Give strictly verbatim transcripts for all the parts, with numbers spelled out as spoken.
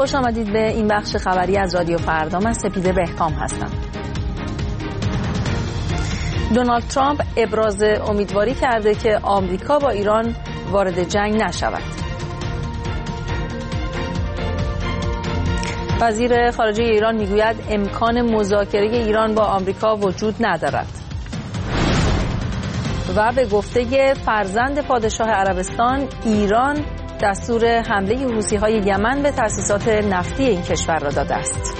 خوش آمدید به این بخش خبری از رادیو فردا. من سپیده بهکام هستم. دونالد ترامپ ابراز امیدواری کرده که آمریکا با ایران وارد جنگ نشود. وزیر خارجه ایران میگوید امکان مذاکره ایران با آمریکا وجود ندارد. و به گفته فرزند پادشاه عربستان، ایران دستور حمله حوثی‌های یمن به تأسیسات نفتی این کشور را داده است.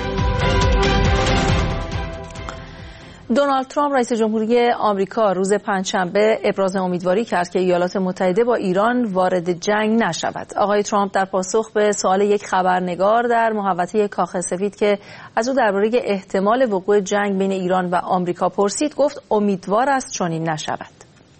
دونالد ترامپ رئیس جمهوری آمریکا روز پنجشنبه ابراز امیدواری کرد که ایالات متحده با ایران وارد جنگ نشود. آقای ترامپ در پاسخ به سوال یک خبرنگار در محوطه کاخ سفید که از او درباره احتمال وقوع جنگ بین ایران و آمریکا پرسید، گفت امیدوار است چنین نشود.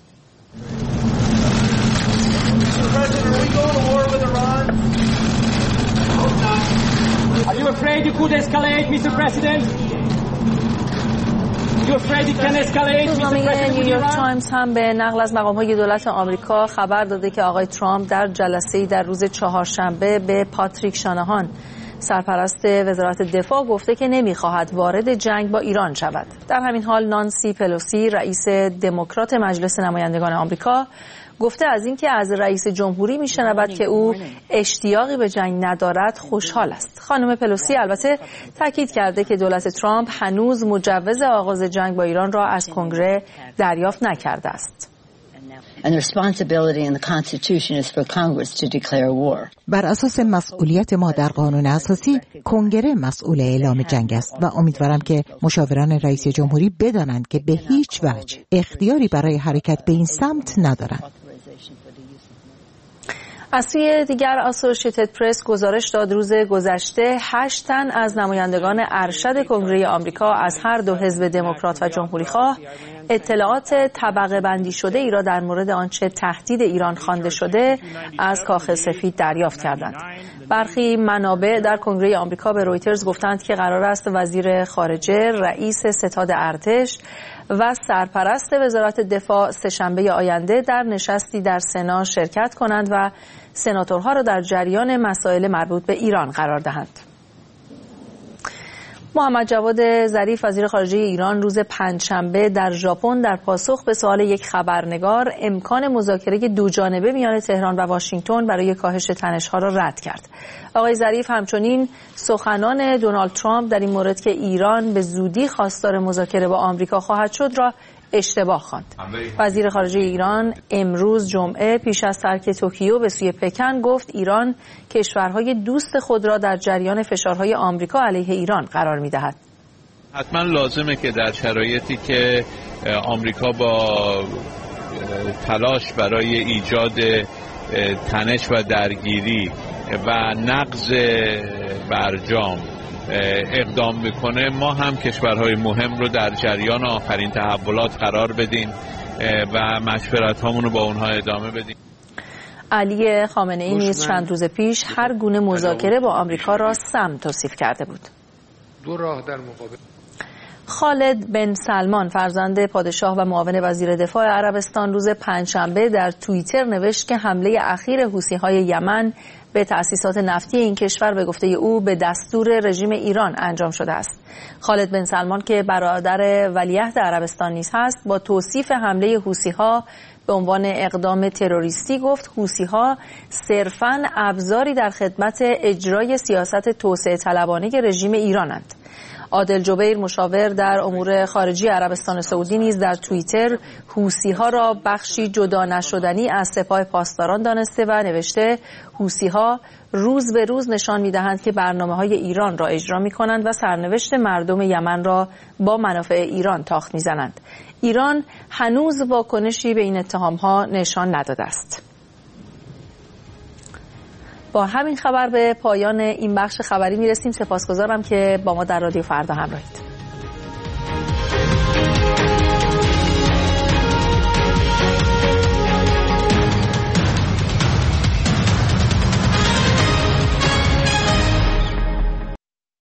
Are you afraid you could escalate, Mister President? Are you afraid it can escalate, Mister President? نیویورک تایمز هم به نقل از مقام‌های دولت آمریکا خبر داده که آقای ترامپ در جلسه‌ای در روز چهارشنبه به پاتریک شاناهان، سرپرست وزارت دفاع، گفته که نمی‌خواهد وارد جنگ با ایران شود. در همین حال نانسی پلوسی، رئیس دموکرات مجلس نمایندگان آمریکا، گفته از اینکه از رئیس جمهوری میشنود که او اشتیاقی به جنگ ندارد خوشحال است. خانم پلوسی البته تاکید کرده که دولت ترامپ هنوز مجوز آغاز جنگ با ایران را از کنگره دریافت نکرده است. بر اساس مسئولیت ما در قانون اساسی، کنگره مسئول اعلام جنگ است و امیدوارم که مشاوران رئیس جمهوری بدانند که به هیچ وجه اختیاری برای حرکت به این سمت ندارند. از سوی دیگر اسوسییتد پرس گزارش داد روز گذشته هشت تن از نمایندگان ارشد کنگره آمریکا از هر دو حزب دموکرات و جمهوری‌خواه اطلاعات طبقه بندی شده ای را در مورد آنچه تهدید ایران خوانده شده از کاخ سفید دریافت کردند. برخی منابع در کنگره آمریکا به رویترز گفتند که قرار است وزیر خارجه، رئیس ستاد ارتش و سرپرست وزارت دفاع سه‌شنبه آینده در نشستی در سنا شرکت کنند و سناتورها را در جریان مسائل مربوط به ایران قرار دهند. محمد جواد ظریف وزیر خارجه ایران روز پنجشنبه در ژاپن در پاسخ به سوال یک خبرنگار امکان مذاکره دوجانبه میان تهران و واشنگتن برای کاهش تنش‌ها را رد کرد. آقای ظریف همچنین سخنان دونالد ترامپ در این مورد که ایران به زودی خواستار مذاکره با آمریکا خواهد شد را اشتباه خواند. وزیر خارجه ایران امروز جمعه پیش از ترک توکیو به سوی پکن گفت ایران کشورهای دوست خود را در جریان فشارهای آمریکا علیه ایران قرار می‌دهد. حتما لازمه که در شرایطی که آمریکا با تلاش برای ایجاد تنش و درگیری و نقض برجام اقدام میکنه، ما هم کشورهای مهم رو در جریان آخرین تحولات قرار بدیم و مشورت هامون رو با اونها ادامه بدیم. علی خامنه ای نیز چند روز پیش هر گونه مذاکره با آمریکا را سم توصیف کرده بود. دو راه در مقابل خالد بن سلمان، فرزند پادشاه و معاون وزیر دفاع عربستان، روز پنجشنبه در توییتر نوشت که حمله اخیر حوثی‌های یمن به تأسیسات نفتی این کشور به گفته او به دستور رژیم ایران انجام شده است. خالد بن سلمان که برادر ولیعهد عربستان نیز هست، با توصیف حمله حوثی‌ها به عنوان اقدام تروریستی گفت حوثی‌ها صرفاً ابزاری در خدمت اجرای سیاست توسعه طلبانه رژیم ایرانند. عادل جبیر، مشاور در امور خارجی عربستان سعودی، نیز در توییتر حوثی‌ها را بخشی جدا نشدنی از سپاه پاسداران دانسته و نوشته حوثی‌ها روز به روز نشان می‌دهند که برنامه‌های ایران را اجرا می‌کنند و سرنوشت مردم یمن را با منافع ایران تاخت می‌زنند. ایران هنوز واکنشی به این اتهام‌ها نشان نداده است. با همین خبر به پایان این بخش خبری میرسیم. سپاسگزارم که با ما در رادیو فردا همراهید.